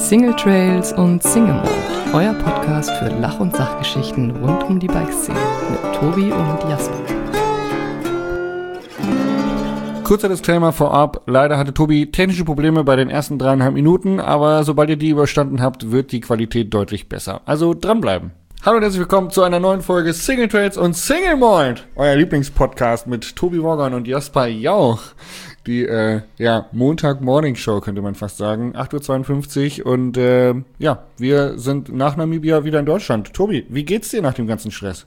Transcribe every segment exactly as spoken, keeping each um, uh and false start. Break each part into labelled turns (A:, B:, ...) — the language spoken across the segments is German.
A: Single Trails und Single Mode, euer Podcast für Lach- und Sachgeschichten rund um die Bikeszene mit Tobi und Jasper.
B: Kurzer Disclaimer vorab, leider hatte Tobi technische Probleme bei den ersten dreieinhalb Minuten, aber sobald ihr die überstanden habt, wird die Qualität deutlich besser. Also dranbleiben. Hallo und herzlich willkommen zu einer neuen Folge Single Trails und Single Mode, euer Lieblingspodcast mit Tobi Morgan und Jasper Jauch. Die, äh, ja, Montag-Morning-Show könnte man fast sagen, acht Uhr zweiundfünfzig und, äh, ja, wir sind nach Namibia wieder in Deutschland. Tobi, wie geht's dir nach dem ganzen Stress?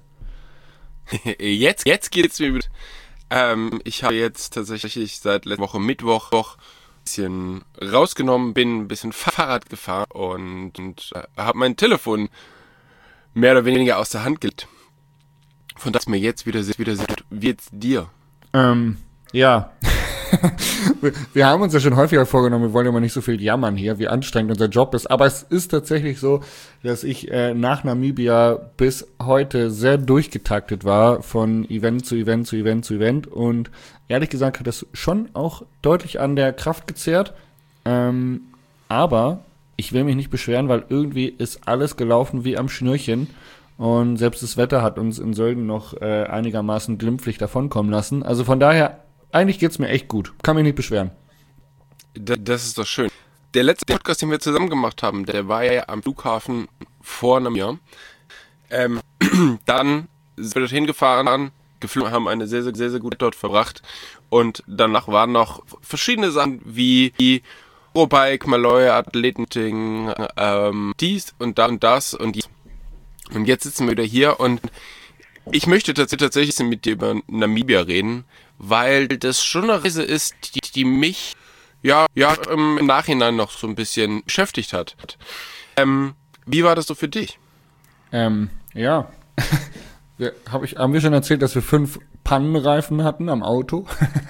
C: Jetzt, jetzt geht's mir gut. Ähm, ich habe jetzt tatsächlich seit letzter Woche Mittwoch ein bisschen rausgenommen, bin ein bisschen Fahrrad gefahren und, und äh, habe mein Telefon mehr oder weniger aus der Hand gelegt. Von das mir jetzt wieder wieder wie jetzt dir.
B: Ähm, ja. wir, wir haben uns ja schon häufiger vorgenommen, wir wollen ja mal nicht so viel jammern hier, wie anstrengend unser Job ist, aber es ist tatsächlich so, dass ich äh, nach Namibia bis heute sehr durchgetaktet war, von Event zu Event zu Event zu Event, und ehrlich gesagt hat das schon auch deutlich an der Kraft gezehrt, ähm, aber ich will mich nicht beschweren, weil irgendwie ist alles gelaufen wie am Schnürchen. Und selbst das Wetter hat uns in Sölden noch äh, einigermaßen glimpflich davonkommen lassen. Also von daher, eigentlich geht's mir echt gut. Kann mich nicht beschweren.
C: Das ist doch schön. Der letzte Podcast, den wir zusammen gemacht haben, der war ja am Flughafen vor einem Jahr. Ähm, dann sind wir dorthin gefahren, geflogen, haben eine sehr, sehr, sehr, sehr gute Zeit dort verbracht. Und danach waren noch verschiedene Sachen wie Eurobike, Maloja, Athletenting, ähm, dies und da und das und dies. Und jetzt sitzen wir wieder hier und ich möchte tatsächlich mit dir über Namibia reden, weil das schon eine Reise ist, die, die mich ja ja im Nachhinein noch so ein bisschen beschäftigt hat. Ähm, wie war das so für dich?
B: Ähm, ja. wir, hab ich, haben wir schon erzählt, dass wir fünf Pannenreifen hatten am Auto?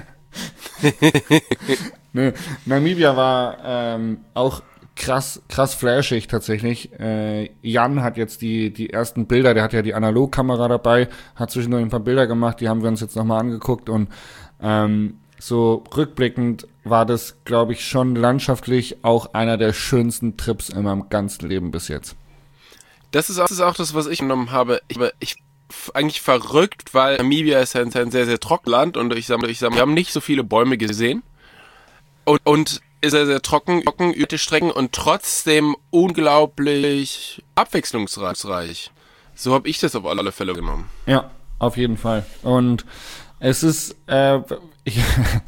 B: Nee, Namibia war ähm, auch krass, krass flashig tatsächlich. Äh, Jan hat jetzt die die ersten Bilder, der hat ja die Analogkamera dabei, hat zwischendurch ein paar Bilder gemacht, die haben wir uns jetzt nochmal angeguckt, und ähm, so rückblickend war das, glaube ich, schon landschaftlich auch einer der schönsten Trips in meinem ganzen Leben bis jetzt.
C: Das ist auch das, ist auch das was ich genommen habe. Ich, ich eigentlich verrückt, weil Namibia ist ein, ein sehr, sehr trockenes Land und ich sage, ich sag, wir haben nicht so viele Bäume gesehen. Und, und ist sehr, sehr trocken, trocken, über die Strecken und trotzdem unglaublich abwechslungsreich. So habe ich das auf alle Fälle genommen.
B: Ja, auf jeden Fall. Und es ist, äh, ich,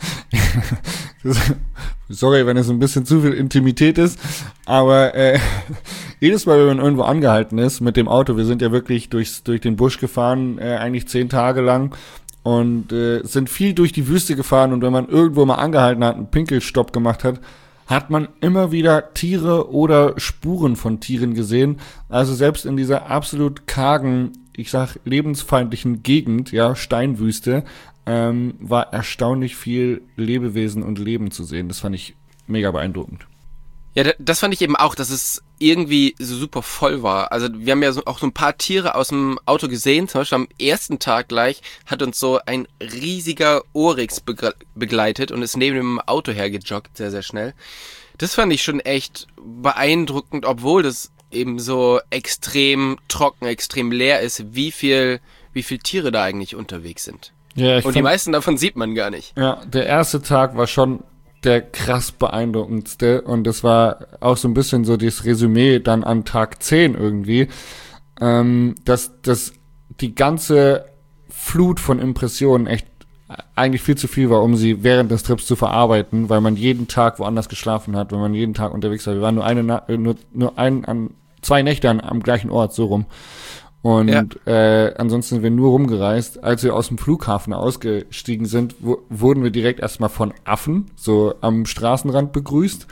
B: sorry, wenn es ein bisschen zu viel Intimität ist, aber äh, jedes Mal, wenn man irgendwo angehalten ist mit dem Auto, wir sind ja wirklich durchs, durch den Busch gefahren, äh, eigentlich zehn Tage lang, und äh, sind viel durch die Wüste gefahren, und wenn man irgendwo mal angehalten hat, einen Pinkelstopp gemacht hat, hat man immer wieder Tiere oder Spuren von Tieren gesehen. Also selbst in dieser absolut kargen, ich sag lebensfeindlichen Gegend, ja, Steinwüste, ähm, war erstaunlich viel Lebewesen und Leben zu sehen. Das fand ich mega beeindruckend.
C: Ja, das fand ich eben auch, dass es irgendwie so super voll war. Also wir haben ja so, auch so ein paar Tiere aus dem Auto gesehen. Zum Beispiel am ersten Tag gleich hat uns so ein riesiger Oryx begre- begleitet und ist neben dem Auto hergejoggt, sehr, sehr schnell. Das fand ich schon echt beeindruckend, obwohl das eben so extrem trocken, extrem leer ist, wie viel, wie viel Tiere da eigentlich unterwegs sind.
B: Ja, ich
C: und
B: fand,
C: die meisten davon sieht man gar nicht.
B: Ja, der erste Tag war schon der krass beeindruckendste, und das war auch so ein bisschen so das Resümee dann an Tag zehn irgendwie, ähm, dass, dass die ganze Flut von Impressionen echt eigentlich viel zu viel war, um sie während des Trips zu verarbeiten, weil man jeden Tag woanders geschlafen hat, wenn man jeden Tag unterwegs war. Wir waren nur eine, nur, nur ein, an, zwei Nächte an, am gleichen Ort, so rum. Und ja. äh, ansonsten sind wir nur rumgereist. Als wir aus dem Flughafen ausgestiegen sind, w- wurden wir direkt erstmal von Affen so am Straßenrand begrüßt.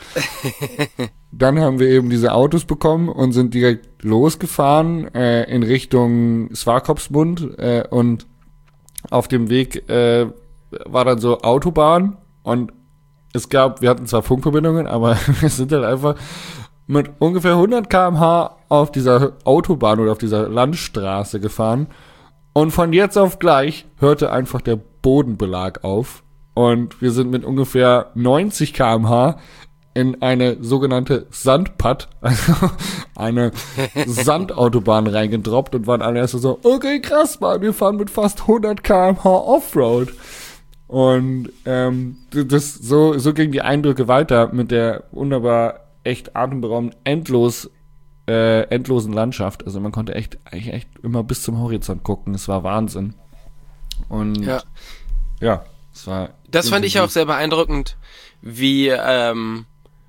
B: Dann haben wir eben diese Autos bekommen und sind direkt losgefahren äh, in Richtung Swakopmund, äh, und auf dem Weg äh, war dann so Autobahn, und es gab, wir hatten zwar Funkverbindungen, aber wir sind dann einfach mit ungefähr hundert Kilometer pro Stunde auf dieser Autobahn oder auf dieser Landstraße gefahren, und von jetzt auf gleich hörte einfach der Bodenbelag auf, und wir sind mit ungefähr neunzig Kilometer pro Stunde in eine sogenannte Sandpad, also eine Sandautobahn reingedroppt und waren alle erst so, okay, krass, Mann, wir fahren mit fast hundert Kilometer pro Stunde Offroad. Und ähm, das so so gingen die Eindrücke weiter mit der wunderbar echt atemberaubend endlos äh, endlosen Landschaft. Also man konnte echt eigentlich echt immer bis zum Horizont gucken. Es war Wahnsinn. Und
C: Ja,
B: ja, es war
C: das fand ich
B: intensiv.
C: auch sehr beeindruckend, wie, ähm,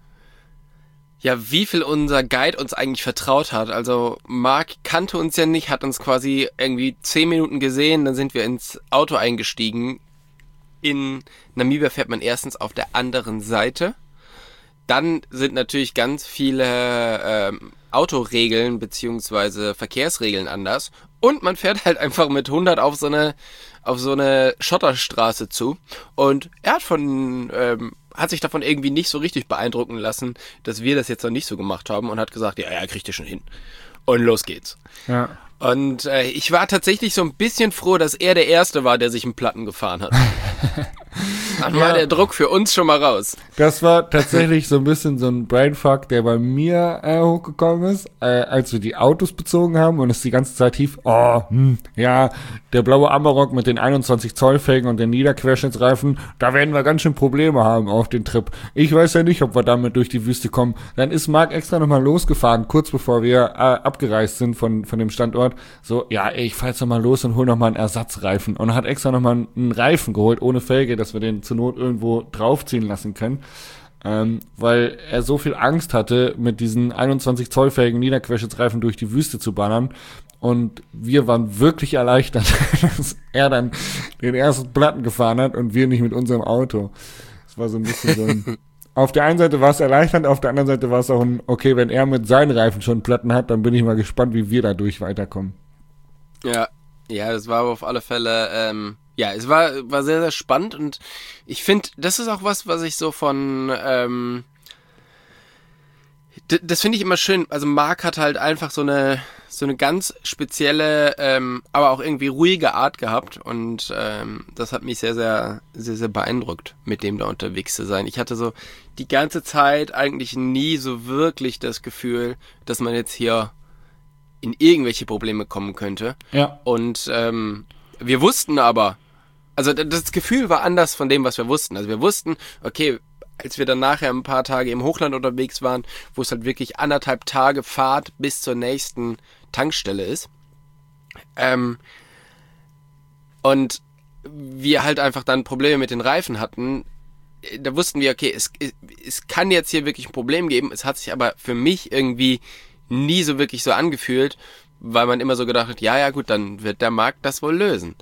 C: ja, wie viel unser Guide uns eigentlich vertraut hat. Also Marc kannte uns ja nicht, hat uns quasi irgendwie zehn Minuten gesehen, dann sind wir ins Auto eingestiegen. In Namibia fährt man erstens auf der anderen Seite. Dann sind natürlich ganz viele ähm, Autoregeln beziehungsweise Verkehrsregeln anders. Und man fährt halt einfach mit hundert auf so eine auf so eine Schotterstraße zu. Und er hat von ähm, hat sich davon irgendwie nicht so richtig beeindrucken lassen, dass wir das jetzt noch nicht so gemacht haben und hat gesagt, ja, ja, kriegt ihr schon hin. Und los geht's.
B: Ja.
C: Und äh, ich war tatsächlich so ein bisschen froh, dass er der Erste war, der sich einen Platten gefahren hat. Dann war
B: Ja.
C: der Druck für uns schon mal raus.
B: Das war tatsächlich so ein bisschen so ein Brainfuck, der bei mir äh, hochgekommen ist, äh, als wir die Autos bezogen haben und es die ganze Zeit hieß, oh, hm, ja, der blaue Amarok mit den einundzwanzig Zoll Felgen und den Niederquerschnittsreifen, da werden wir ganz schön Probleme haben auf den Trip. Ich weiß ja nicht, ob wir damit durch die Wüste kommen. Dann ist Marc extra nochmal losgefahren, kurz bevor wir äh, abgereist sind von von dem Standort. So, ja, ey, ich fahr jetzt nochmal los und hol nochmal einen Ersatzreifen. Und hat extra nochmal einen Reifen geholt, ohne Felge, dass wir den zur Not irgendwo draufziehen lassen können. Ähm, weil er so viel Angst hatte, mit diesen einundzwanzig Zoll Felgen Niederquerschnittsreifen durch die Wüste zu ballern. Und wir waren wirklich erleichtert, dass er dann den ersten Platten gefahren hat und wir nicht mit unserem Auto. Das war so ein bisschen so ein... Auf der einen Seite war es erleichternd, auf der anderen Seite war es auch ein, okay, wenn er mit seinen Reifen schon Platten hat, dann bin ich mal gespannt, wie wir dadurch weiterkommen.
C: Ja, ja, das war aber auf alle Fälle, ähm, ja, es war, war sehr, sehr spannend und ich finde, das ist auch was, was ich so von, ähm, d- das finde ich immer schön. Also Marc hat halt einfach so eine, so eine ganz spezielle, ähm, aber auch irgendwie ruhige Art gehabt und ähm, das hat mich sehr, sehr, sehr, sehr beeindruckt, mit dem da unterwegs zu sein. Ich hatte so die ganze Zeit eigentlich nie so wirklich das Gefühl, dass man jetzt hier in irgendwelche Probleme kommen könnte.
B: Ja.
C: Und ähm, wir wussten aber, also d- das Gefühl war anders von dem, was wir wussten. Also wir wussten, okay, als wir dann nachher ein paar Tage im Hochland unterwegs waren, wo es halt wirklich anderthalb Tage Fahrt bis zur nächsten Tankstelle ist. Ähm, und wir halt einfach dann Probleme mit den Reifen hatten, da wussten wir, okay, es, es kann jetzt hier wirklich ein Problem geben. Es hat sich aber für mich irgendwie nie so wirklich so angefühlt, weil man immer so gedacht hat, ja, ja gut, dann wird der Markt das wohl lösen.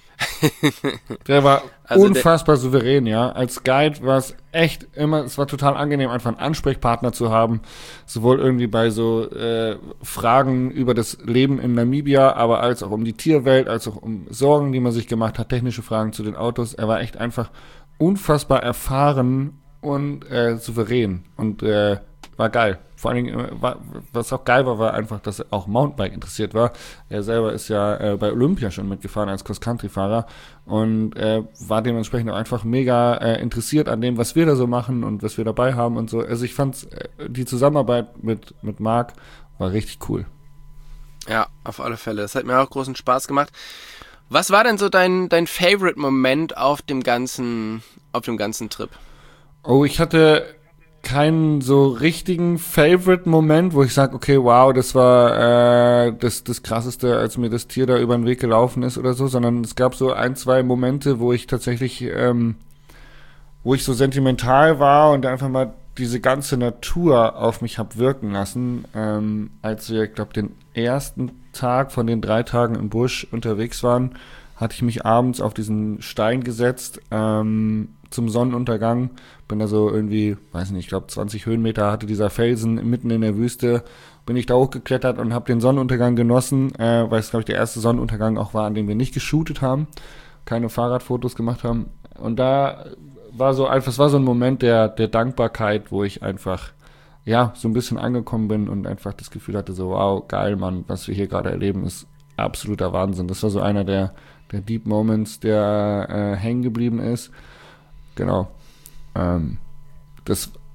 B: Der war
C: Also
B: unfassbar souverän, ja. Als Guide war es echt immer, es war total angenehm, einfach einen Ansprechpartner zu haben. Sowohl irgendwie bei so äh, Fragen über das Leben in Namibia, aber als auch um die Tierwelt, als auch um Sorgen, die man sich gemacht hat, technische Fragen zu den Autos. Er war echt einfach unfassbar erfahren und äh, souverän und äh, war geil. Vor allen Dingen, äh, war, was auch geil war, war einfach, dass er auch Mountainbike interessiert war. Er selber ist ja äh, bei Olympia schon mitgefahren als Cross-Country-Fahrer und äh, war dementsprechend auch einfach mega äh, interessiert an dem, was wir da so machen und was wir dabei haben und so. Also ich fand äh, die Zusammenarbeit mit, mit Marc war richtig cool.
C: Ja, auf alle Fälle. Das hat mir auch großen Spaß gemacht. Was war denn so dein, dein Favorite-Moment auf dem ganzen, auf dem ganzen Trip?
B: Oh, ich hatte keinen so richtigen Favorite-Moment, wo ich sage, okay, wow, das war äh, das, das Krasseste, als mir das Tier da über den Weg gelaufen ist oder so, sondern es gab so ein, zwei Momente, wo ich tatsächlich, ähm, wo ich so sentimental war und einfach mal diese ganze Natur auf mich hab wirken lassen, ähm, als wir, ich glaube, den ersten Tag von den drei Tagen im Busch unterwegs waren, hatte ich mich abends auf diesen Stein gesetzt, ähm, zum Sonnenuntergang, bin da so irgendwie, weiß nicht, ich glaube zwanzig Höhenmeter hatte dieser Felsen mitten in der Wüste, bin ich da hochgeklettert und habe den Sonnenuntergang genossen, äh, weil es, glaube ich, der erste Sonnenuntergang auch war, an dem wir nicht geshootet haben, keine Fahrradfotos gemacht haben. Und da war so einfach, es war so ein Moment der, der Dankbarkeit, wo ich einfach, ja, so ein bisschen angekommen bin und einfach das Gefühl hatte, so, wow, geil, Mann, was wir hier gerade erleben, ist absoluter Wahnsinn. Das war so einer der, der Deep Moments, der äh, hängen geblieben ist. Genau. Ähm, das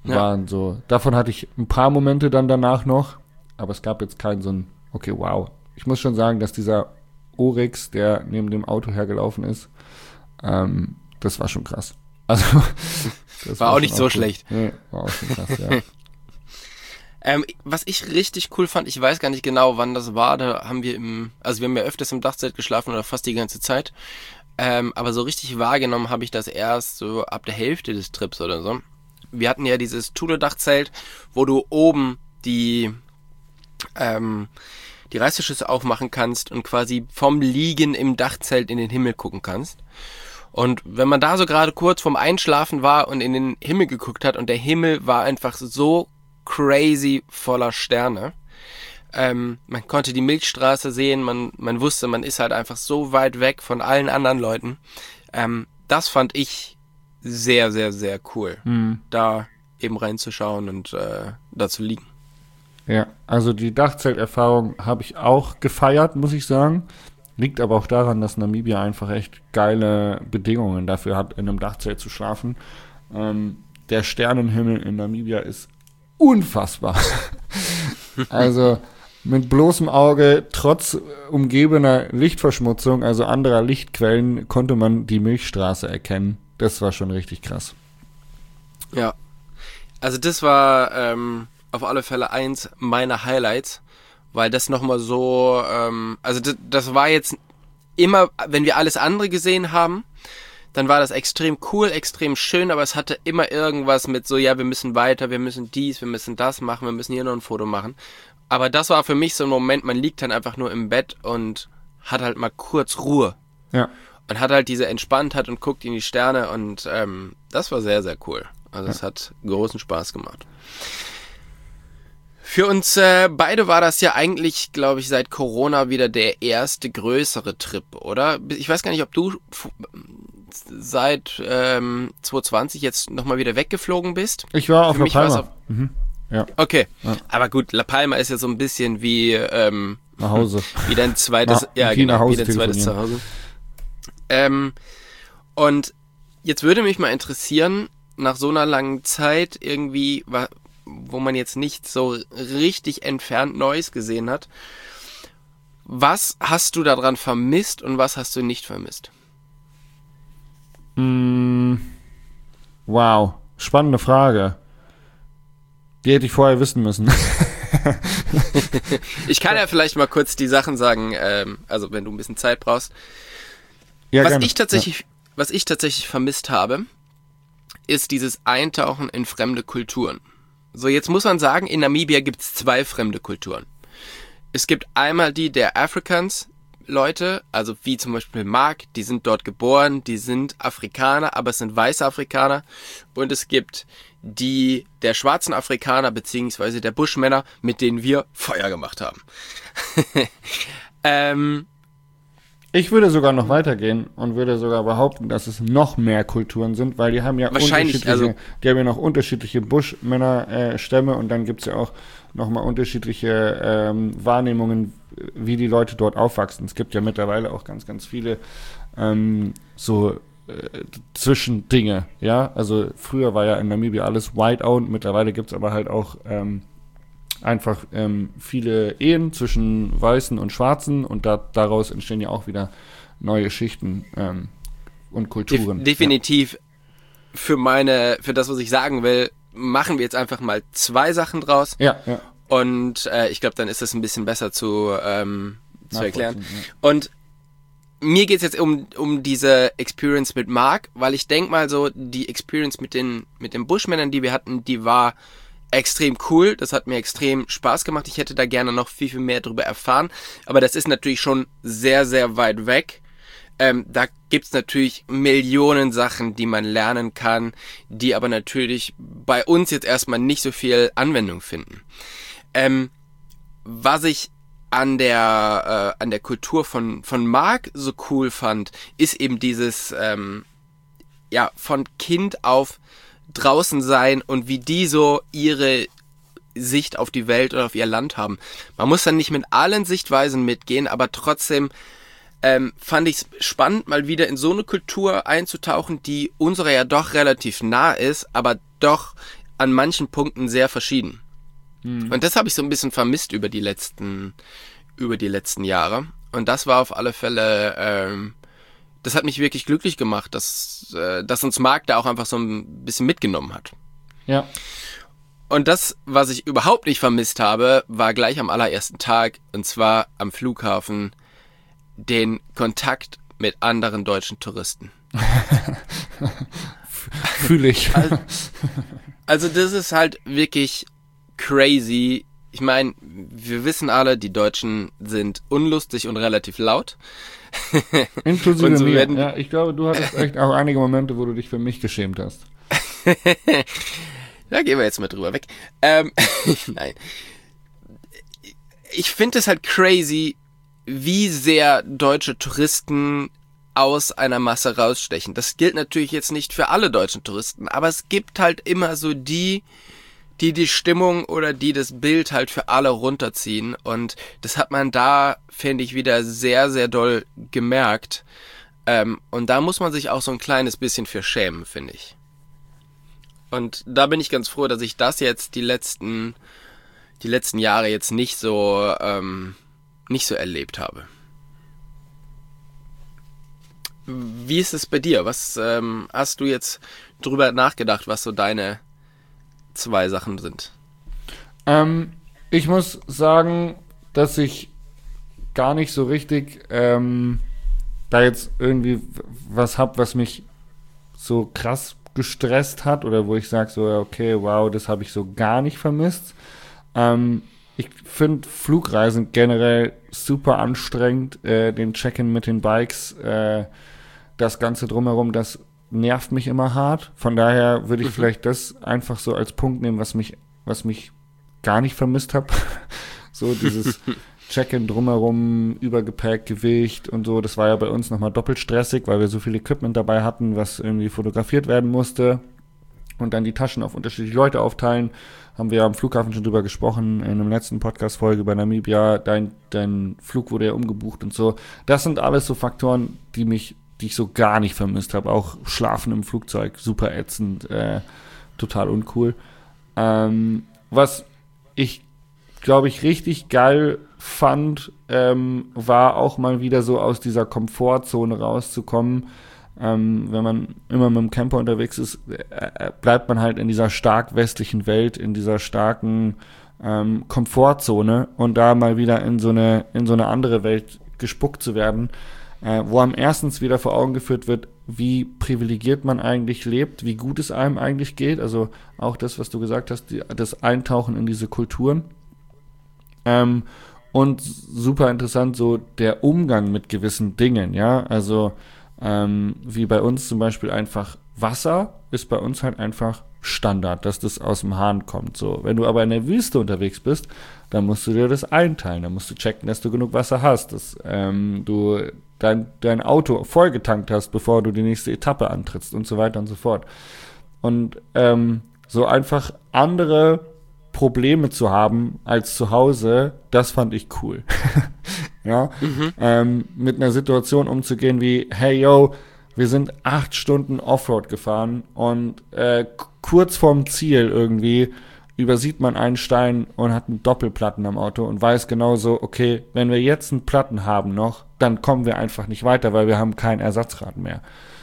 C: Ja.
B: waren so. Davon hatte ich ein paar Momente dann danach noch, aber es gab jetzt keinen so ein, okay, wow. Ich muss schon sagen, dass dieser Oryx, der neben dem Auto hergelaufen ist, ähm, das war schon krass. Also, das
C: War auch
B: schon
C: nicht so
B: cool.
C: schlecht.
B: Nee, war auch schon krass, ja.
C: Ähm, was ich richtig cool fand, ich weiß gar nicht genau, wann das war, da haben wir im, also wir haben ja öfters im Dachzelt geschlafen oder fast die ganze Zeit, ähm, aber so richtig wahrgenommen habe ich das erst so ab der Hälfte des Trips oder so. Wir hatten ja dieses Thule-Dachzelt, wo du oben die, ähm, die Reißverschlüsse aufmachen kannst und quasi vom Liegen im Dachzelt in den Himmel gucken kannst. Und wenn man da so gerade kurz vorm Einschlafen war und in den Himmel geguckt hat und der Himmel war einfach so crazy voller Sterne. Ähm, man konnte die Milchstraße sehen, man, man wusste, man ist halt einfach so weit weg von allen anderen Leuten. Ähm, das fand ich sehr, sehr, sehr cool,
B: Mhm.
C: da eben reinzuschauen und äh, da zu liegen.
B: Ja, also die Dachzelterfahrung habe ich auch gefeiert, muss ich sagen. Liegt aber auch daran, dass Namibia einfach echt geile Bedingungen dafür hat, in einem Dachzelt zu schlafen. Ähm, der Sternenhimmel in Namibia ist unfassbar. Also mit bloßem Auge, trotz umgebener Lichtverschmutzung, also anderer Lichtquellen, konnte man die Milchstraße erkennen. Das war schon richtig krass.
C: Ja, also das war ähm, auf alle Fälle eins meiner Highlights, weil das nochmal so, ähm, also das, das war jetzt immer, wenn wir alles andere gesehen haben, dann war das extrem cool, extrem schön, aber es hatte immer irgendwas mit so, ja, wir müssen weiter, wir müssen dies, wir müssen das machen, wir müssen hier noch ein Foto machen. Aber das war für mich so ein Moment, man liegt dann einfach nur im Bett und hat halt mal kurz Ruhe.
B: Ja.
C: Und hat halt diese Entspanntheit und guckt in die Sterne und ähm, das war sehr, sehr cool. Also es hat großen Spaß gemacht. Für uns äh, beide war das ja eigentlich, glaube ich, seit Corona wieder der erste größere Trip, oder? Ich weiß gar nicht, ob du f- seit ähm, zwanzig zwanzig jetzt nochmal wieder weggeflogen bist.
B: Ich war auf
C: Für
B: La
C: mich war's
B: Palma.
C: auf-
B: Mhm. Ja,
C: Okay,
B: Ja.
C: aber gut, La Palma ist ja so ein bisschen wie ähm,
B: nach Hause.
C: wie dein zweites,
B: Na,
C: ja
B: wie nach
C: genau,
B: Hause
C: wie dein zweites
B: telefonieren.
C: Zuhause. Ähm, und jetzt würde mich mal interessieren, nach so einer langen Zeit irgendwie, wa- wo man jetzt nicht so richtig entfernt Neues gesehen hat, was hast du daran vermisst und was hast du nicht vermisst?
B: Mm, wow, spannende Frage. Die hätte ich vorher wissen müssen.
C: Ich kann ja vielleicht mal kurz die Sachen sagen, ähm, also wenn du ein bisschen Zeit brauchst.
B: Ja,
C: was
B: gerne.
C: ich tatsächlich, was ich tatsächlich vermisst habe, ist dieses Eintauchen in fremde Kulturen. So, jetzt muss man sagen, in Namibia gibt es zwei fremde Kulturen. Es gibt einmal die der Afrikaans Leute, also wie zum Beispiel Mark, die sind dort geboren, die sind Afrikaner, aber es sind weiße Afrikaner. Und es gibt die der schwarzen Afrikaner, beziehungsweise der Buschmänner, mit denen wir Feuer gemacht haben. ähm,
B: Ich würde sogar noch weitergehen und würde sogar behaupten, dass es noch mehr Kulturen sind, weil die haben ja
C: Wahrscheinlich,
B: unterschiedliche,
C: also-
B: die haben ja noch unterschiedliche Buschmänner-Stämme äh, Stämme und dann gibt's ja auch nochmal unterschiedliche ähm, Wahrnehmungen, wie die Leute dort aufwachsen. Es gibt ja mittlerweile auch ganz, ganz viele ähm, so äh, Zwischendinge, ja. Also früher war ja in Namibia alles white-owned, mittlerweile gibt's aber halt auch ähm, einfach ähm, viele Ehen zwischen Weißen und Schwarzen und da, daraus entstehen ja auch wieder neue Schichten ähm, und Kulturen.
C: Def- definitiv für meine, für das, was ich sagen will, machen wir jetzt einfach mal zwei Sachen draus.
B: Ja, ja.
C: Und äh, ich glaube, dann ist es ein bisschen besser zu, ähm, zu erklären.
B: Nachvollziehen,
C: Und mir geht's jetzt um, um diese Experience mit Mark, weil ich denk mal so, die Experience mit den, mit den Buschmännern, die wir hatten, die war extrem cool. Das hat mir extrem Spaß gemacht. Ich hätte da gerne noch viel, viel mehr drüber erfahren. Aber das ist natürlich schon sehr, sehr weit weg. Ähm, da gibt's natürlich Millionen Sachen, die man lernen kann, die aber natürlich bei uns jetzt erstmal nicht so viel Anwendung finden. Ähm, was ich an der äh, an der Kultur von von Mark so cool fand, ist eben dieses ähm, ja von Kind auf draußen sein und wie die so ihre Sicht auf die Welt oder auf ihr Land haben. Man muss dann nicht mit allen Sichtweisen mitgehen, aber trotzdem ähm, fand ich es spannend, mal wieder in so eine Kultur einzutauchen, die unserer ja doch relativ nah ist, aber doch an manchen Punkten sehr verschieden.
B: Mhm.
C: Und das habe ich so ein bisschen vermisst über die letzten, über die letzten Jahre. Und das war auf alle Fälle, ähm, das hat mich wirklich glücklich gemacht, dass, äh, dass uns Marc da auch einfach so ein bisschen mitgenommen hat.
B: Ja.
C: Und das, was ich überhaupt nicht vermisst habe, war gleich am allerersten Tag, und zwar am Flughafen, den Kontakt mit anderen deutschen Touristen.
B: Fühle ich.
C: Also, also das ist halt wirklich crazy. Ich meine, wir wissen alle, die Deutschen sind unlustig und relativ laut.
B: Inklusive
C: Und so
B: mir.
C: werden-
B: Ja, ich glaube, du hattest echt auch einige Momente, wo du dich für mich geschämt hast.
C: Da gehen wir jetzt mal drüber weg. Ähm, nein. Ich finde es halt crazy, wie sehr deutsche Touristen aus einer Masse rausstechen. Das gilt natürlich jetzt nicht für alle deutschen Touristen, aber es gibt halt immer so die, die die Stimmung oder die das Bild halt für alle runterziehen. Und das hat man da, finde ich, wieder sehr, sehr doll gemerkt. Ähm, und da muss man sich auch so ein kleines bisschen für schämen, finde ich. Und da bin ich ganz froh, dass ich das jetzt die letzten, die letzten Jahre jetzt nicht so, ähm, nicht so erlebt habe. Wie ist es bei dir? Was ähm, hast du jetzt drüber nachgedacht, was so deine zwei Sachen sind?
B: Ähm, ich muss sagen, dass ich gar nicht so richtig ähm, da jetzt irgendwie was hab, was mich so krass gestresst hat oder wo ich sage so, okay, wow, das habe ich so gar nicht vermisst. Ähm, ich finde Flugreisen generell super anstrengend, äh, den Check-in mit den Bikes, äh, das Ganze drumherum, das nervt mich immer hart. Von daher würde ich
C: Mhm.
B: vielleicht das einfach so als Punkt nehmen, was mich, was mich gar nicht vermisst habe. So dieses Check-in drumherum, Übergepäck, Gewicht und so. Das war ja bei uns nochmal doppelt stressig, weil wir so viel Equipment dabei hatten, was irgendwie fotografiert werden musste. Und dann die Taschen auf unterschiedliche Leute aufteilen. Haben wir am Flughafen schon drüber gesprochen, in einem letzten Podcast-Folge über Namibia. Dein, dein Flug wurde ja umgebucht und so. Das sind alles so Faktoren, die mich, die ich so gar nicht vermisst habe. Auch Schlafen im Flugzeug, super ätzend, äh, total uncool. Ähm, was ich, glaube ich, richtig geil fand, ähm, war auch mal wieder so aus dieser Komfortzone rauszukommen. Ähm, wenn man immer mit dem Camper unterwegs ist, äh, bleibt man halt in dieser stark westlichen Welt, in dieser starken ähm, Komfortzone und da mal wieder in so eine in so eine andere Welt gespuckt zu werden, äh, wo einem erstens wieder vor Augen geführt wird, wie privilegiert man eigentlich lebt, wie gut es einem eigentlich geht, also auch das, was du gesagt hast, die, das Eintauchen in diese Kulturen. Ähm, und super interessant so der Umgang mit gewissen Dingen, ja, also Ähm, wie bei uns zum Beispiel einfach Wasser ist bei uns halt einfach Standard, dass das aus dem Hahn kommt. So, wenn du aber in der Wüste unterwegs bist, dann musst du dir das einteilen, dann musst du checken, dass du genug Wasser hast, dass ähm, du dein, dein Auto vollgetankt hast, bevor du die nächste Etappe antrittst und so weiter und so fort. Und ähm, so einfach andere Probleme zu haben als zu Hause, das fand ich cool. Ja,
C: Mhm.
B: ähm, mit einer Situation umzugehen wie, hey yo, wir sind acht Stunden Offroad gefahren und äh, k- kurz vorm Ziel irgendwie übersieht man einen Stein und hat einen Doppelplatten am Auto und weiß genauso, okay, wenn wir jetzt einen Platten haben noch, dann kommen wir einfach nicht weiter, weil wir haben kein Ersatzrad mehr.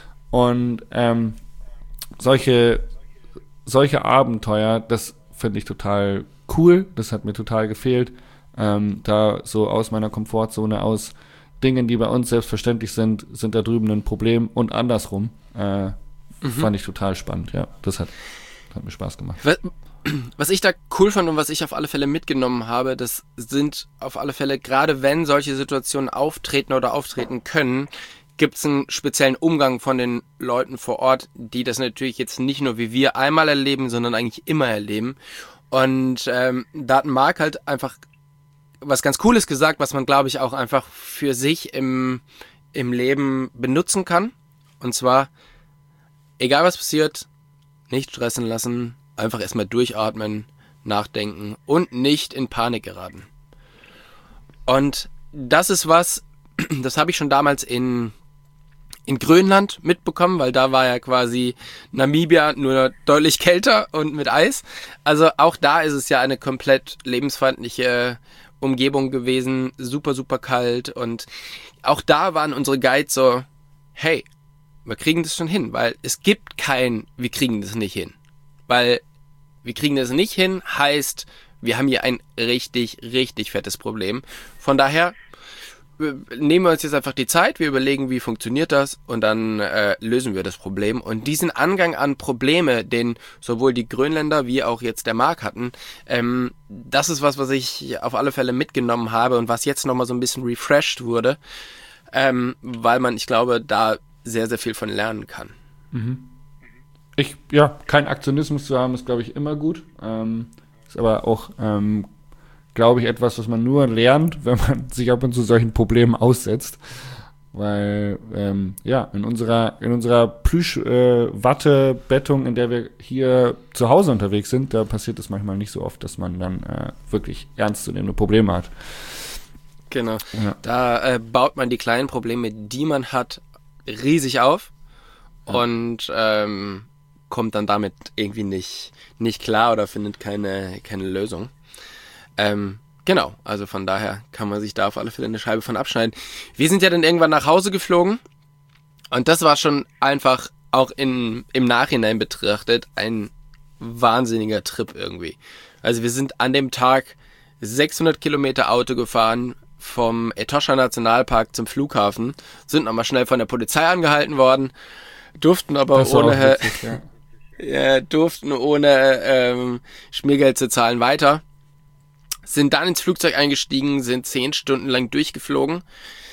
B: Und ähm, solche, solche Abenteuer, das finde ich total cool, das hat mir total gefehlt. Ähm, da so aus meiner Komfortzone, aus Dingen, die bei uns selbstverständlich sind, sind da drüben ein Problem und andersrum. Äh, mhm. Fand ich total spannend, ja. Das hat, hat mir Spaß gemacht.
C: Was, was ich da cool fand und was ich auf alle Fälle mitgenommen habe, das sind auf alle Fälle, gerade wenn solche Situationen auftreten oder auftreten können, gibt es einen speziellen Umgang von den Leuten vor Ort, die das natürlich jetzt nicht nur wie wir einmal erleben, sondern eigentlich immer erleben. Und ähm, da hat Marc halt einfach was ganz Cooles gesagt, was man, glaube ich, auch einfach für sich im, im Leben benutzen kann. Und zwar, egal was passiert, nicht stressen lassen, einfach erstmal durchatmen, nachdenken und nicht in Panik geraten. Und das ist was, das habe ich schon damals in,
D: in Grönland mitbekommen, weil da war ja quasi Namibia nur deutlich kälter und mit Eis. Also auch da ist es ja eine komplett lebensfeindliche Umgebung gewesen, super, super kalt. Und auch da waren unsere Guides so, hey, wir kriegen das schon hin, weil es gibt kein, wir kriegen das nicht hin. Weil wir kriegen das nicht hin heißt, wir haben hier ein richtig, richtig fettes Problem. Von daher nehmen wir uns jetzt einfach die Zeit, wir überlegen, wie funktioniert das und dann äh, lösen wir das Problem. Und diesen Angang an Probleme, den sowohl die Grönländer wie auch jetzt der Mark hatten, ähm, das ist was, was ich auf alle Fälle mitgenommen habe und was jetzt nochmal so ein bisschen refreshed wurde, ähm, weil man, ich glaube, da sehr, sehr viel von lernen kann.
B: Mhm. Ich, ja, kein Aktionismus zu haben, ist, glaube ich, immer gut. Ähm, ist aber auch, ähm, glaube ich, etwas, was man nur lernt, wenn man sich ab und zu solchen Problemen aussetzt. Weil, ähm, ja, in unserer, in unserer Plüsch-Watte-Bettung, äh, in der wir hier zu Hause unterwegs sind, da passiert es manchmal nicht so oft, dass man dann äh, wirklich ernstzunehmende Probleme hat.
D: Genau.
B: Ja.
D: Da äh, baut man die kleinen Probleme, die man hat, riesig auf ja. und ähm, kommt dann damit irgendwie nicht, nicht klar oder findet keine, keine Lösung. Ähm, genau, also von daher kann man sich da auf alle Fälle eine Scheibe von abschneiden. Wir sind ja dann irgendwann nach Hause geflogen und das war schon einfach auch in, im Nachhinein betrachtet ein wahnsinniger Trip irgendwie. Also wir sind an dem Tag sechshundert Kilometer Auto gefahren vom Etosha Nationalpark zum Flughafen, sind nochmal schnell von der Polizei angehalten worden, durften aber ohne witzig, ja. äh, durften ohne ähm, Schmiergeld zu zahlen weiter. Sind dann ins Flugzeug eingestiegen, sind zehn Stunden lang durchgeflogen,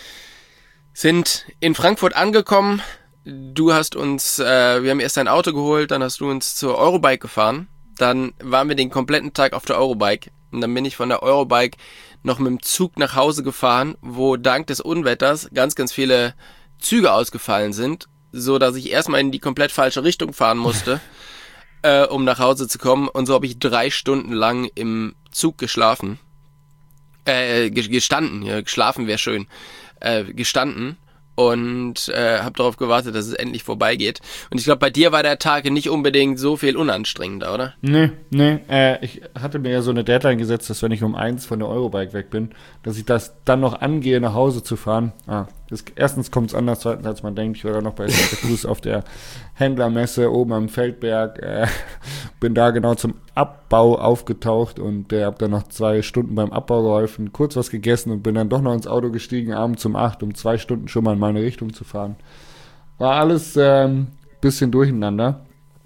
D: sind in Frankfurt angekommen. Du hast uns, äh, wir haben erst ein Auto geholt, dann hast du uns zur Eurobike gefahren. Dann waren wir den kompletten Tag auf der Eurobike und dann bin ich von der Eurobike noch mit dem Zug nach Hause gefahren, wo dank des Unwetters ganz, ganz viele Züge ausgefallen sind, so dass ich erstmal in die komplett falsche Richtung fahren musste. Äh, um nach Hause zu kommen. Und so habe ich drei Stunden lang im Zug geschlafen. Äh, gestanden. Ja, geschlafen wäre schön. Äh, gestanden. Und äh, habe darauf gewartet, dass es endlich vorbeigeht. Und ich glaube, bei dir war der Tag nicht unbedingt so viel unanstrengender, oder?
B: Nee, nee. Äh, ich hatte mir ja so eine Deadline gesetzt, dass wenn ich um eins von der Eurobike weg bin, dass ich das dann noch angehe, nach Hause zu fahren. Ah, das, erstens kommt es anders, zweitens, als man denkt. Ich war da noch bei Santa Cruz auf der Händlermesse oben am Feldberg. Äh, bin da genau zum Abbau aufgetaucht und äh, habe dann noch zwei Stunden beim Abbau geholfen, kurz was gegessen und bin dann doch noch ins Auto gestiegen, abends um acht, um zwei Stunden schon mal in meine Richtung zu fahren. War alles ähm, bisschen durcheinander.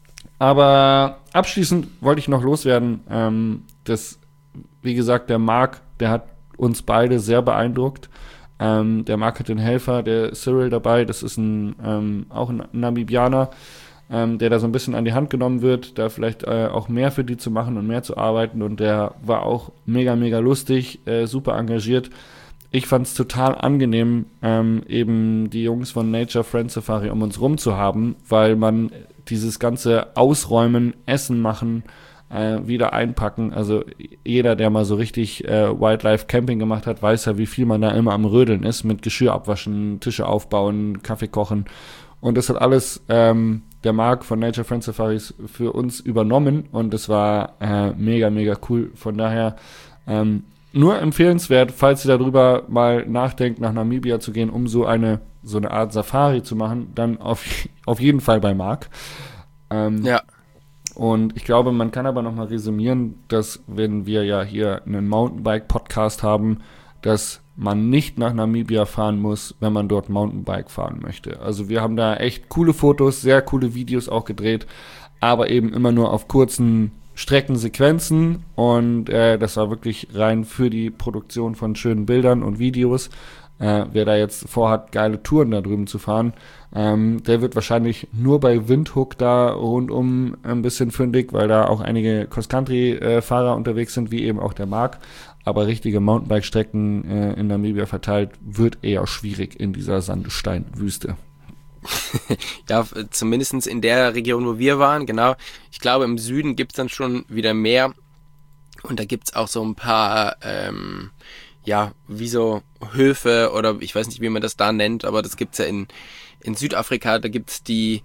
B: Aber abschließend wollte ich noch loswerden, ähm, dass, wie gesagt, der Mark, der hat uns beide sehr beeindruckt. Ähm, der Mark hat den Helfer, der Cyril dabei, das ist ein ähm, auch ein Namibianer, ähm, der da so ein bisschen an die Hand genommen wird, da vielleicht äh, auch mehr für die zu machen und mehr zu arbeiten, und der war auch mega, mega lustig, äh, super engagiert. Ich fand es total angenehm, ähm, eben die Jungs von Nature Friend Safari um uns rum zu haben, weil man dieses ganze Ausräumen, Essen machen, äh, wieder einpacken, also jeder, der mal so richtig äh, Wildlife Camping gemacht hat, weiß ja, wie viel man da immer am Rödeln ist, mit Geschirr abwaschen, Tische aufbauen, Kaffee kochen, und das hat alles ähm, der Mark von Nature Friend Safaris für uns übernommen, und das war äh, mega, mega cool. Von daher ähm, nur empfehlenswert, falls ihr darüber mal nachdenkt, nach Namibia zu gehen, um so eine so eine Art Safari zu machen, dann auf, auf jeden Fall bei Mark. Ähm,
D: ja.
B: Und ich glaube, man kann aber nochmal resümieren, dass, wenn wir ja hier einen Mountainbike-Podcast haben, dass man nicht nach Namibia fahren muss, wenn man dort Mountainbike fahren möchte. Also wir haben da echt coole Fotos, sehr coole Videos auch gedreht, aber eben immer nur auf kurzen Streckensequenzen, und äh, das war wirklich rein für die Produktion von schönen Bildern und Videos. Äh, wer da jetzt vorhat, geile Touren da drüben zu fahren, ähm, der wird wahrscheinlich nur bei Windhoek da rundum ein bisschen fündig, weil da auch einige Cross-Country-Fahrer unterwegs sind, wie eben auch der Mark. Aber richtige Mountainbike-Strecken äh, in Namibia verteilt wird eher schwierig in dieser Sandsteinwüste.
D: Ja, zumindest in der Region, wo wir waren, genau. Ich glaube, im Süden gibt's dann schon wieder mehr. Und da gibt's auch so ein paar, ähm, ja, wie so Höfe oder ich weiß nicht, wie man das da nennt, aber das gibt's ja in, in Südafrika, da gibt's die,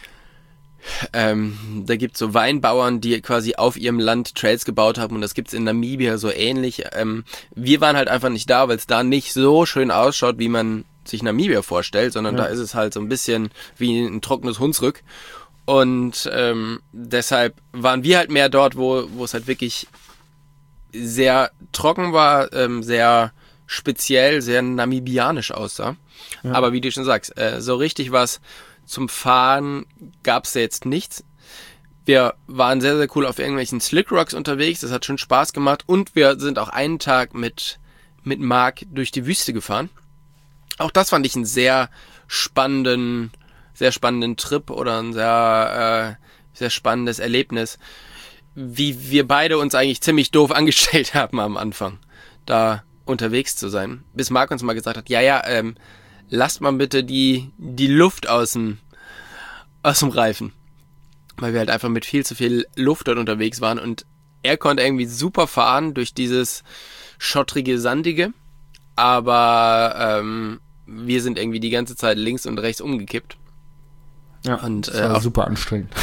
D: ähm, da gibt's so Weinbauern, die quasi auf ihrem Land Trails gebaut haben und das gibt's in Namibia so ähnlich. Ähm, wir waren halt einfach nicht da, weil es da nicht so schön ausschaut, wie man sich Namibia vorstellt, sondern ja. Da ist es halt so ein bisschen wie ein trockenes Hunsrück. Und ähm, deshalb waren wir halt mehr dort, wo wo es halt wirklich sehr trocken war, ähm, sehr speziell, sehr namibianisch aussah. Ja. Aber wie du schon sagst, äh, so richtig was zum Fahren gab's da jetzt nichts. Wir waren sehr, sehr cool auf irgendwelchen Slickrocks unterwegs, das hat schon Spaß gemacht. Und wir sind auch einen Tag mit mit Marc durch die Wüste gefahren. Auch das fand ich einen sehr spannenden sehr spannenden Trip oder ein sehr, äh, sehr spannendes Erlebnis, wie wir beide uns eigentlich ziemlich doof angestellt haben am Anfang, da unterwegs zu sein. Bis Marc uns mal gesagt hat, ja, ja, ähm, lasst mal bitte die, die Luft aus dem, aus dem Reifen. Weil wir halt einfach mit viel zu viel Luft dort unterwegs waren und er konnte irgendwie super fahren durch dieses schottrige, sandige, aber ähm, wir sind irgendwie die ganze Zeit links und rechts umgekippt.
B: Ja, und das war äh, auch super anstrengend.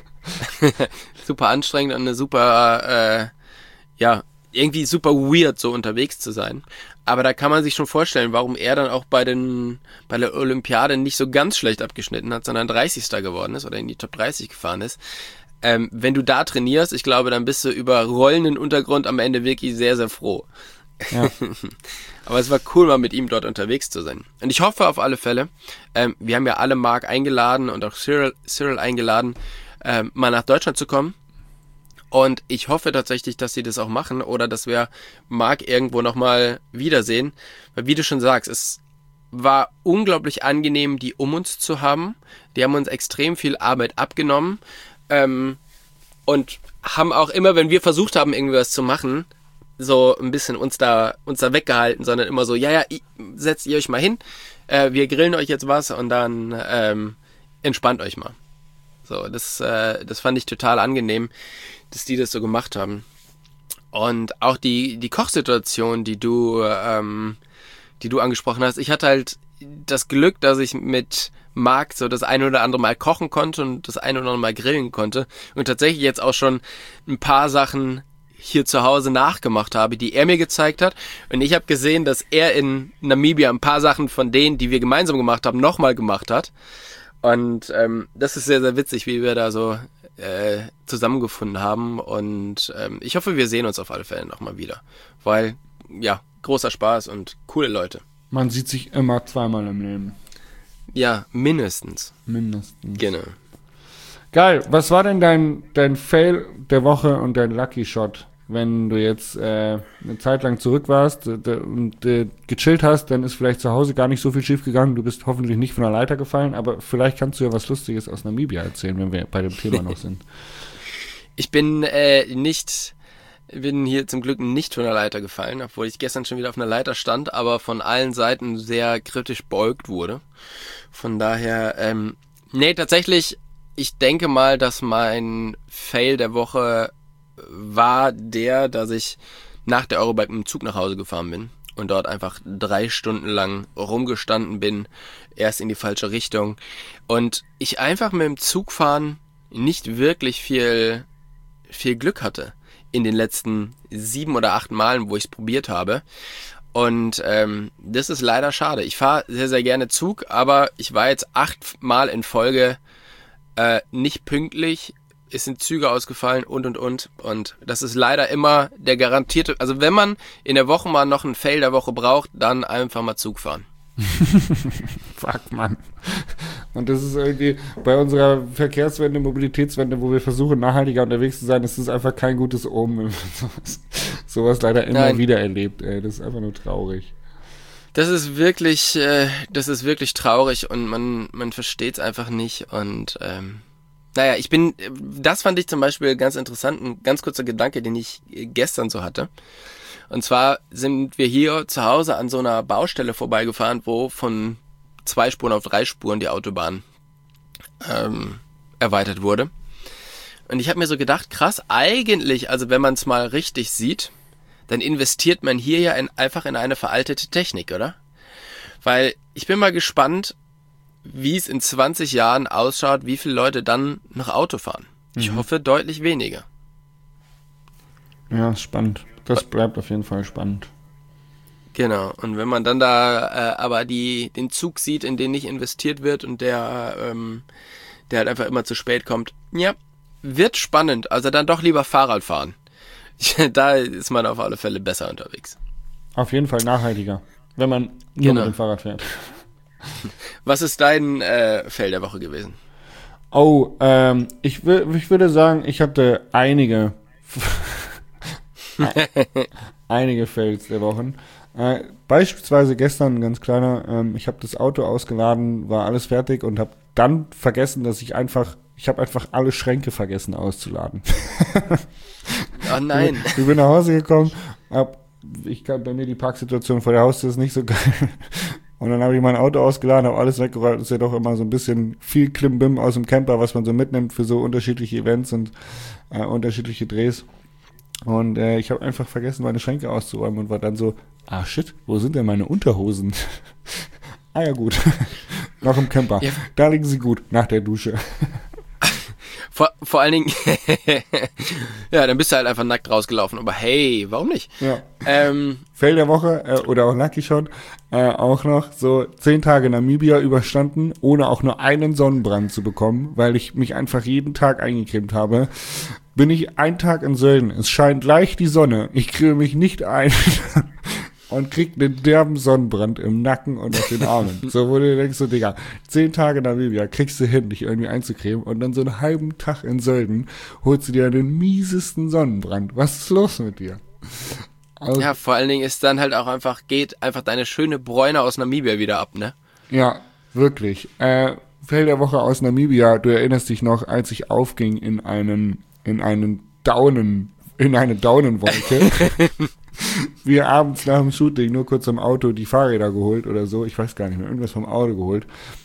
D: super anstrengend und eine super, äh, ja, irgendwie super weird, so unterwegs zu sein. Aber da kann man sich schon vorstellen, warum er dann auch bei den bei der Olympiade nicht so ganz schlecht abgeschnitten hat, sondern dreißigster geworden ist oder in die Top dreißig gefahren ist. Ähm, wenn du da trainierst, ich glaube, dann bist du über rollenden Untergrund am Ende wirklich sehr, sehr froh. Ja. Aber es war cool, mal mit ihm dort unterwegs zu sein. Und ich hoffe auf alle Fälle, ähm, wir haben ja alle Marc eingeladen und auch Cyril, Cyril eingeladen, ähm, mal nach Deutschland zu kommen. Und ich hoffe tatsächlich, dass sie das auch machen oder dass wir Marc irgendwo nochmal wiedersehen. Weil wie du schon sagst, es war unglaublich angenehm, die um uns zu haben. Die haben uns extrem viel Arbeit abgenommen ähm, und haben auch immer, wenn wir versucht haben, irgendwie was zu machen, so ein bisschen uns da uns da weggehalten, sondern immer so, ja, ja, setzt ihr euch mal hin, äh, wir grillen euch jetzt was und dann ähm, entspannt euch mal. So, das, äh, das fand ich total angenehm, dass die das so gemacht haben. Und auch die, die Kochsituation, die du, ähm, die du angesprochen hast, ich hatte halt das Glück, dass ich mit Marc so das ein oder andere Mal kochen konnte und das ein oder andere Mal grillen konnte und tatsächlich jetzt auch schon ein paar Sachen hier zu Hause nachgemacht habe, die er mir gezeigt hat. Und ich habe gesehen, dass er in Namibia ein paar Sachen von denen, die wir gemeinsam gemacht haben, nochmal gemacht hat. Und ähm, das ist sehr, sehr witzig, wie wir da so äh, zusammengefunden haben. Und ähm, ich hoffe, wir sehen uns auf alle Fälle nochmal wieder. Weil, ja, großer Spaß und coole Leute.
B: Man sieht sich immer zweimal im Leben.
D: Ja, mindestens.
B: Mindestens.
D: Genau.
B: Geil. Was war denn dein, dein Fail der Woche und dein Lucky Shot? Wenn du jetzt äh, eine Zeit lang zurück warst äh, und äh, gechillt hast, dann ist vielleicht zu Hause gar nicht so viel schief gegangen. Du bist hoffentlich nicht von der Leiter gefallen, aber vielleicht kannst du ja was Lustiges aus Namibia erzählen, wenn wir bei dem Thema noch sind.
D: Ich bin äh, nicht, bin hier zum Glück nicht von der Leiter gefallen, obwohl ich gestern schon wieder auf einer Leiter stand, aber von allen Seiten sehr kritisch beäugt wurde. Von daher, ähm, nee, tatsächlich, ich denke mal, dass mein Fail der Woche war der, dass ich nach der Eurobike mit dem Zug nach Hause gefahren bin und dort einfach drei Stunden lang rumgestanden bin, erst in die falsche Richtung und ich einfach mit dem Zugfahren nicht wirklich viel, viel Glück hatte in den letzten sieben oder acht Malen, wo ich es probiert habe. Und ähm, das ist leider schade. Ich fahre sehr, sehr gerne Zug, aber ich war jetzt acht Mal in Folge äh, nicht pünktlich, es sind Züge ausgefallen und und und und das ist leider immer der garantierte, also wenn man in der Woche mal noch einen Fail der Woche braucht, dann einfach mal Zug fahren.
B: Fuck, Mann. Und das ist irgendwie bei unserer Verkehrswende, Mobilitätswende, wo wir versuchen nachhaltiger unterwegs zu sein, ist das einfach kein gutes Omen, wenn man sowas, sowas leider immer Nein. wieder erlebt, ey. Das ist einfach nur traurig.
D: Das ist wirklich, äh, das ist wirklich traurig und man, man versteht es einfach nicht und ähm, naja, ich bin, das fand ich zum Beispiel ganz interessant, ein ganz kurzer Gedanke, den ich gestern so hatte. Und zwar sind wir hier zu Hause an so einer Baustelle vorbeigefahren, wo von zwei Spuren auf drei Spuren die Autobahn ähm, erweitert wurde. Und ich habe mir so gedacht, krass, eigentlich, also wenn man es mal richtig sieht, dann investiert man hier ja in, einfach in eine veraltete Technik, oder? Weil ich bin mal gespannt, wie es in zwanzig Jahren ausschaut, wie viele Leute dann noch Auto fahren. Ich mhm. hoffe, deutlich weniger.
B: Ja, spannend. Das bleibt auf jeden Fall spannend.
D: Genau, und wenn man dann da äh, aber die den Zug sieht, in den nicht investiert wird und der, ähm, der halt einfach immer zu spät kommt, ja, wird spannend. Also dann doch lieber Fahrrad fahren. Da ist man auf alle Fälle besser unterwegs.
B: Auf jeden Fall nachhaltiger, wenn man nur
D: Genau.
B: mit dem Fahrrad fährt.
D: Was ist dein äh, Fail der Woche gewesen?
B: Oh, ähm, ich, w- ich würde sagen, ich hatte einige einige Fails der Wochen. Äh, beispielsweise gestern ein ganz kleiner, ähm, ich habe das Auto ausgeladen, war alles fertig und habe dann vergessen, dass ich einfach, ich habe einfach alle Schränke vergessen auszuladen.
D: Oh nein.
B: Ich bin nach Hause gekommen, hab, ich kann, bei mir die Parksituation vor der Haustür ist nicht so geil. Und dann habe ich mein Auto ausgeladen, habe alles weggeräumt. Ist ja doch immer so ein bisschen viel Klimbim aus dem Camper, was man so mitnimmt für so unterschiedliche Events und äh, unterschiedliche Drehs. Und äh, ich habe einfach vergessen, meine Schränke auszuräumen und war dann so, ah shit, wo sind denn meine Unterhosen? Ah ja gut, noch im Camper.
D: Ja.
B: Da liegen sie gut, nach der Dusche.
D: Vor, vor allen Dingen, ja, dann bist du halt einfach nackt rausgelaufen. Aber hey, warum nicht?
B: Ja.
D: Ähm,
B: Fail der Woche äh, oder auch Lucky Shot, äh, auch noch so zehn Tage Namibia überstanden, ohne auch nur einen Sonnenbrand zu bekommen, weil ich mich einfach jeden Tag eingecremt habe. Bin ich einen Tag in Sölden, es scheint leicht die Sonne, ich creme mich nicht ein und krieg einen derben Sonnenbrand im Nacken und auf den Armen. So, wo du denkst so, Digga, zehn Tage Namibia kriegst du hin, dich irgendwie einzucremen und dann so einen halben Tag in Sölden holst du dir den miesesten Sonnenbrand. Was ist los mit dir? Also,
D: ja, vor allen Dingen ist dann halt auch einfach, geht einfach deine schöne Bräune aus Namibia wieder ab, ne?
B: Ja, wirklich. Äh, Fail der Woche aus Namibia, du erinnerst dich noch, als ich aufging in einen, in einen Daunen, in eine Daunenwolke. Wir abends nach dem Shooting nur kurz im Auto die Fahrräder geholt oder so, ich weiß gar nicht mehr, irgendwas vom Auto geholt.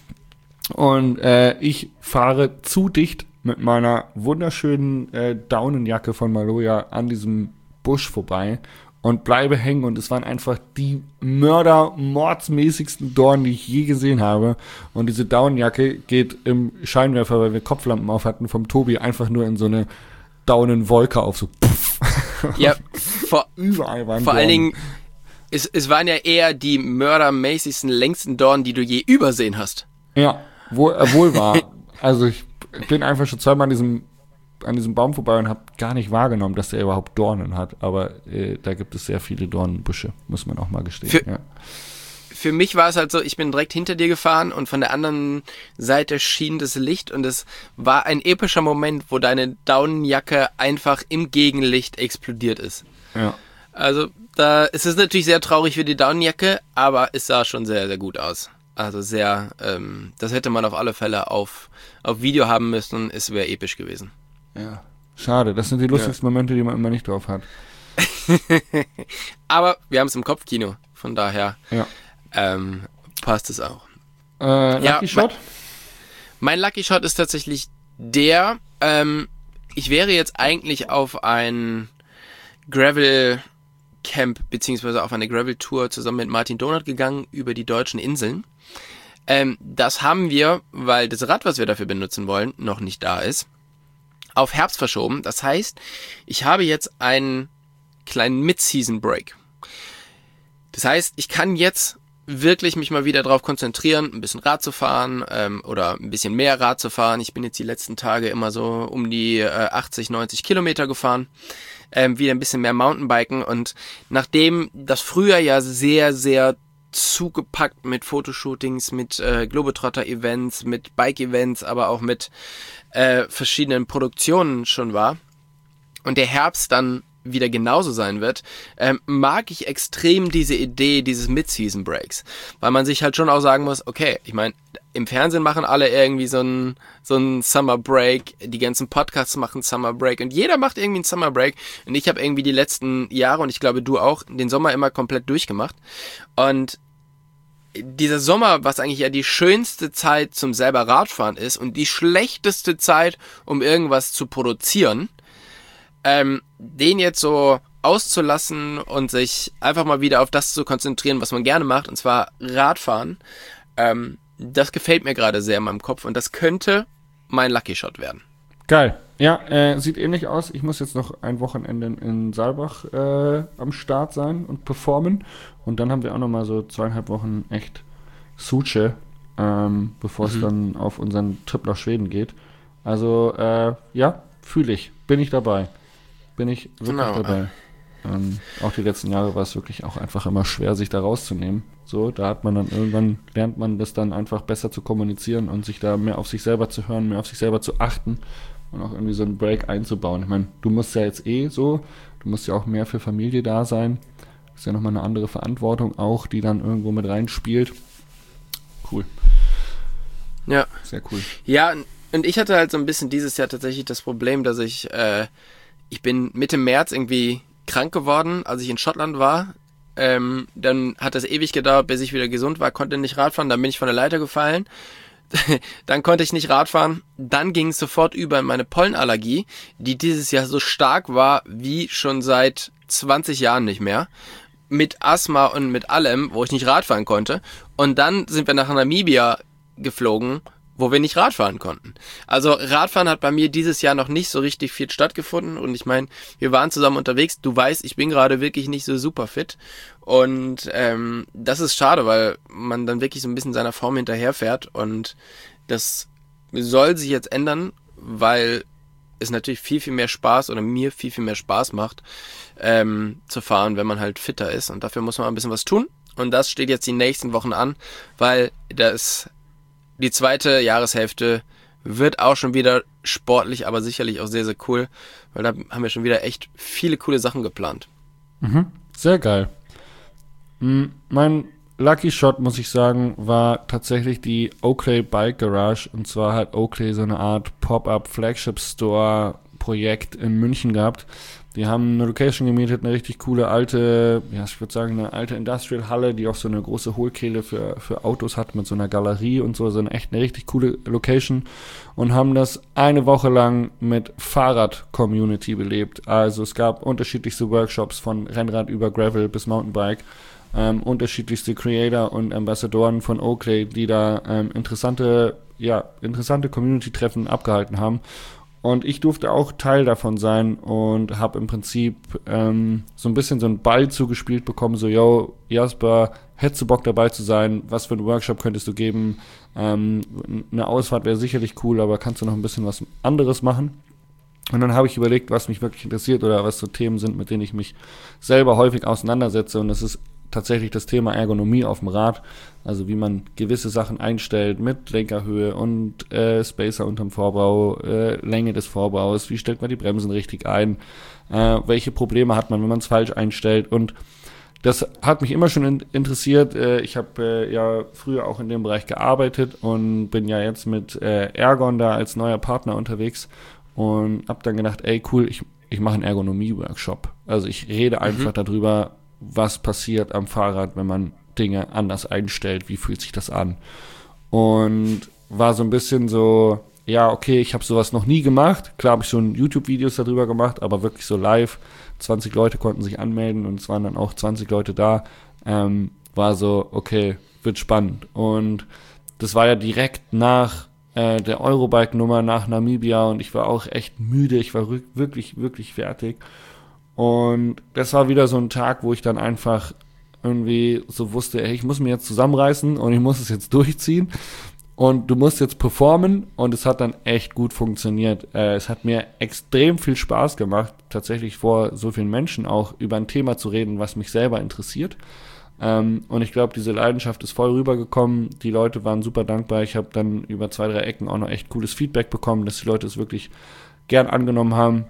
B: Und äh, ich fahre zu dicht mit meiner wunderschönen äh, Daunenjacke von Maloja an diesem Busch vorbei und bleibe hängen und es waren einfach die Mörder-mordsmäßigsten Dornen, die ich je gesehen habe. Und diese Daunenjacke geht im Scheinwerfer, weil wir Kopflampen auf hatten, vom Tobi einfach nur in so eine Daunenwolke auf, so puff.
D: Ja, vor,
B: Überall waren
D: vor allen
B: Dornen.
D: Dingen, es, es waren ja eher die mördermäßigsten, längsten Dornen, die du je übersehen hast.
B: Ja, wohl, äh, wohl wahr. Also ich bin einfach schon zweimal an diesem, an diesem Baum vorbei und habe gar nicht wahrgenommen, dass der überhaupt Dornen hat. Aber äh, da gibt es sehr viele Dornenbüsche, muss man auch mal gestehen.
D: Für,
B: ja.
D: für mich war es halt so, ich bin direkt hinter dir gefahren und von der anderen Seite schien das Licht und es war ein epischer Moment, wo deine Daunenjacke einfach im Gegenlicht explodiert ist.
B: Ja.
D: Also da es ist natürlich sehr traurig für die Daunenjacke, aber es sah schon sehr, sehr gut aus. Also sehr, ähm, das hätte man auf alle Fälle auf, auf Video haben müssen, es wäre episch gewesen.
B: Ja. Schade, das sind die lustigsten ja. Momente, die man immer nicht drauf hat.
D: Aber wir haben es im Kopfkino, von daher
B: ja.
D: ähm, passt es auch.
B: Äh, Lucky
D: ja,
B: Shot?
D: Mein, mein Lucky Shot ist tatsächlich der, ähm, ich wäre jetzt eigentlich auf ein Gravel Camp beziehungsweise auf eine Gravel Tour zusammen mit Martin Donat gegangen über die deutschen Inseln. Ähm, das haben wir, weil das Rad, was wir dafür benutzen wollen, noch nicht da ist, auf Herbst verschoben. Das heißt, ich habe jetzt einen kleinen Mid-Season Break. Das heißt, ich kann jetzt wirklich mich mal wieder darauf konzentrieren, ein bisschen Rad zu fahren ähm, oder ein bisschen mehr Rad zu fahren. Ich bin jetzt die letzten Tage immer so um die äh, achtzig, neunzig Kilometer gefahren. Ähm, wieder ein bisschen mehr Mountainbiken und nachdem das Frühjahr ja sehr, sehr zugepackt mit Fotoshootings, mit äh, Globetrotter-Events, mit Bike-Events, aber auch mit äh, verschiedenen Produktionen schon war und der Herbst dann wieder genauso sein wird, ähm, mag ich extrem diese Idee dieses Mid-Season-Breaks, weil man sich halt schon auch sagen muss, okay, ich meine, im Fernsehen machen alle irgendwie so einen so einen Summer Break, die ganzen Podcasts machen Summer Break und jeder macht irgendwie einen Summer Break und ich habe irgendwie die letzten Jahre und ich glaube du auch, den Sommer immer komplett durchgemacht und dieser Sommer, was eigentlich ja die schönste Zeit zum selber Radfahren ist und die schlechteste Zeit, um irgendwas zu produzieren, ähm, den jetzt so auszulassen und sich einfach mal wieder auf das zu konzentrieren, was man gerne macht, und zwar Radfahren. Ähm, das gefällt mir gerade sehr in meinem Kopf und das könnte mein Lucky Shot werden.
B: Geil. Ja, äh, sieht ähnlich aus. Ich muss jetzt noch ein Wochenende in Saalbach äh, am Start sein und performen. Und dann haben wir auch noch mal so zweieinhalb Wochen echt Suche, ähm, bevor es mhm. dann auf unseren Trip nach Schweden geht. Also, äh, ja, fühle ich. Bin ich dabei. Bin ich wirklich genau. dabei. Ähm, auch die letzten Jahre war es wirklich auch einfach immer schwer, sich da rauszunehmen. So, da hat man dann irgendwann, lernt man das dann einfach besser zu kommunizieren und sich da mehr auf sich selber zu hören, mehr auf sich selber zu achten und auch irgendwie so einen Break einzubauen. Ich meine, du musst ja jetzt eh so, du musst ja auch mehr für Familie da sein. Das ist ja nochmal eine andere Verantwortung auch, die dann irgendwo mit reinspielt. Cool.
D: Ja.
B: Sehr cool.
D: Ja, und ich hatte halt so ein bisschen dieses Jahr tatsächlich das Problem, dass ich, äh, ich bin Mitte März irgendwie krank geworden, als ich in Schottland war. Ähm, dann hat das ewig gedauert, bis ich wieder gesund war, konnte nicht Radfahren, dann bin ich von der Leiter gefallen. Dann konnte ich nicht Radfahren. Dann ging es sofort über in meine Pollenallergie, die dieses Jahr so stark war wie schon seit zwanzig Jahren nicht mehr. Mit Asthma und mit allem, wo ich nicht Radfahren konnte. Und dann sind wir nach Namibia geflogen, wo wir nicht Radfahren konnten. Also Radfahren hat bei mir dieses Jahr noch nicht so richtig viel stattgefunden. Und ich meine, wir waren zusammen unterwegs. Du weißt, ich bin gerade wirklich nicht so super fit. Und ähm, das ist schade, weil man dann wirklich so ein bisschen seiner Form hinterherfährt. Und das soll sich jetzt ändern, weil es natürlich viel, viel mehr Spaß oder mir viel, viel mehr Spaß macht, ähm, zu fahren, wenn man halt fitter ist. Und dafür muss man ein bisschen was tun. Und das steht jetzt die nächsten Wochen an, weil das die zweite Jahreshälfte wird auch schon wieder sportlich, aber sicherlich auch sehr, sehr cool, weil da haben wir schon wieder echt viele coole Sachen geplant.
B: Mhm. Sehr geil. Mein Lucky Shot, muss ich sagen, war tatsächlich die Oakley Bike Garage. Und zwar hat Oakley so eine Art Pop-up Flagship Store Projekt in München gehabt. Die haben eine Location gemietet, eine richtig coole alte, ja, ich würde sagen, eine alte Industrial-Halle, die auch so eine große Hohlkehle für, für Autos hat mit so einer Galerie und so, so eine echt eine richtig coole Location, und haben das eine Woche lang mit Fahrrad-Community belebt. Also es gab unterschiedlichste Workshops von Rennrad über Gravel bis Mountainbike, ähm, unterschiedlichste Creator und Ambassadoren von Oakley, die da ähm, interessante, ja, interessante Community-Treffen abgehalten haben. Und ich durfte auch Teil davon sein und habe im Prinzip ähm, so ein bisschen so einen Ball zugespielt bekommen, so, yo, Jasper, hättest du Bock dabei zu sein? Was für einen Workshop könntest du geben? Ähm, eine Ausfahrt wäre sicherlich cool, aber kannst du noch ein bisschen was anderes machen? Und dann habe ich überlegt, was mich wirklich interessiert oder was so Themen sind, mit denen ich mich selber häufig auseinandersetze. Und das ist tatsächlich das Thema Ergonomie auf dem Rad, also wie man gewisse Sachen einstellt mit Lenkerhöhe und äh, Spacer unterm Vorbau, äh, Länge des Vorbaus, wie stellt man die Bremsen richtig ein, äh, welche Probleme hat man, wenn man es falsch einstellt, und das hat mich immer schon in- interessiert. Äh, ich habe äh, ja früher auch in dem Bereich gearbeitet und bin ja jetzt mit äh, Ergon da als neuer Partner unterwegs und habe dann gedacht, ey cool, ich, ich mache einen Ergonomie-Workshop. Also ich rede einfach mhm. darüber, was passiert am Fahrrad, wenn man Dinge anders einstellt, wie fühlt sich das an? Und war so ein bisschen so, ja, okay, ich habe sowas noch nie gemacht. Klar habe ich schon YouTube-Videos darüber gemacht, aber wirklich so live. zwanzig Leute konnten sich anmelden und es waren dann auch zwanzig Leute da. Ähm, war so, okay, wird spannend. Und das war ja direkt nach äh, der Eurobike-Nummer, nach Namibia, und ich war auch echt müde. Ich war rück- wirklich, wirklich fertig. Und das war wieder so ein Tag, wo ich dann einfach irgendwie so wusste, ey, ich muss mich jetzt zusammenreißen und ich muss es jetzt durchziehen und du musst jetzt performen, und es hat dann echt gut funktioniert. Äh, es hat mir extrem viel Spaß gemacht, tatsächlich vor so vielen Menschen auch über ein Thema zu reden, was mich selber interessiert. Ähm, und ich glaube, diese Leidenschaft ist voll rübergekommen. Die Leute waren super dankbar. Ich habe dann über zwei, drei Ecken auch noch echt cooles Feedback bekommen, dass die Leute es wirklich gern angenommen haben.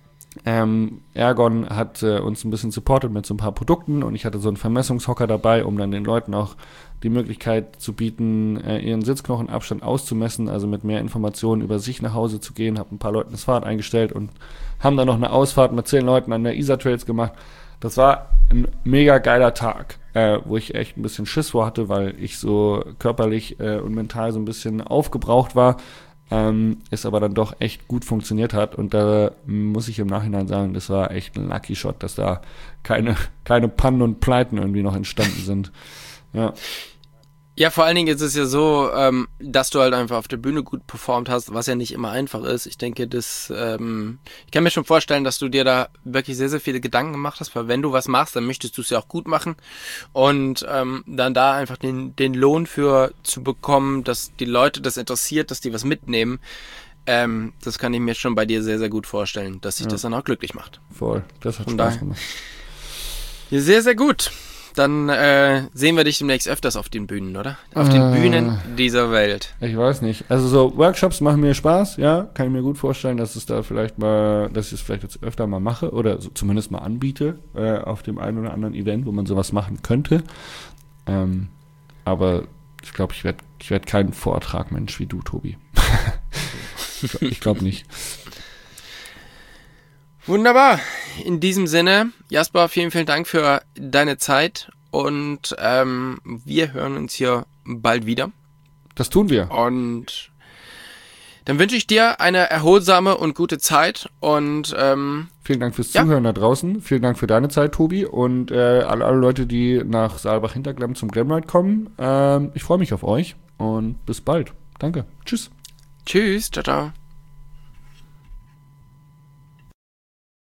B: Ähm, Ergon hat äh, uns ein bisschen supportet mit so ein paar Produkten, und ich hatte so einen Vermessungshocker dabei, um dann den Leuten auch die Möglichkeit zu bieten, äh, ihren Sitzknochenabstand auszumessen, also mit mehr Informationen über sich nach Hause zu gehen. Habe ein paar Leuten das Fahrrad eingestellt und haben dann noch eine Ausfahrt mit zehn Leuten an der Isar Trails gemacht. Das war ein mega geiler Tag, äh, wo ich echt ein bisschen Schiss vor hatte, weil ich so körperlich äh, und mental so ein bisschen aufgebraucht war. ähm, es aber dann doch echt gut funktioniert hat. Und da muss ich im Nachhinein sagen, das war echt ein Lucky Shot, dass da keine, keine Pannen und Pleiten irgendwie noch entstanden sind. Ja.
D: Ja, vor allen Dingen ist es ja so, ähm, dass du halt einfach auf der Bühne gut performt hast, was ja nicht immer einfach ist. Ich denke, das, ähm, ich kann mir schon vorstellen, dass du dir da wirklich sehr, sehr viele Gedanken gemacht hast, weil wenn du was machst, dann möchtest du es ja auch gut machen und ähm, dann da einfach den, den Lohn für zu bekommen, dass die Leute das interessiert, dass die was mitnehmen, ähm, das kann ich mir schon bei dir sehr, sehr gut vorstellen, dass sich
B: Ja.
D: das dann auch glücklich macht.
B: Voll, das hat
D: Von
B: Spaß
D: daher.
B: gemacht.
D: Ja, sehr, sehr gut. Dann äh, sehen wir dich demnächst öfters auf den Bühnen, oder? Auf
B: Äh.
D: den Bühnen dieser Welt.
B: Ich weiß nicht. Also so Workshops machen mir Spaß, ja. Kann ich mir gut vorstellen, dass es da vielleicht mal, dass ich es vielleicht jetzt öfter mal mache oder so zumindest mal anbiete äh, auf dem einen oder anderen Event, wo man sowas machen könnte. Ähm, aber ich glaube, ich werde ich werd kein Vortragmensch wie du, Tobi. Ich glaube nicht.
D: Wunderbar. In diesem Sinne, Jasper, vielen, vielen Dank für deine Zeit und ähm, wir hören uns hier bald wieder.
B: Das tun wir.
D: Und dann wünsche ich dir eine erholsame und gute Zeit und ähm,
B: Vielen Dank fürs
D: Ja.
B: Zuhören da draußen. Vielen Dank für deine Zeit, Tobi. Und äh, alle, alle Leute, die nach Saalbach-Hinterglemm zum Glamride kommen. Ähm, ich freue mich auf euch und bis bald. Danke. Tschüss.
D: tschüss, ciao, ciao.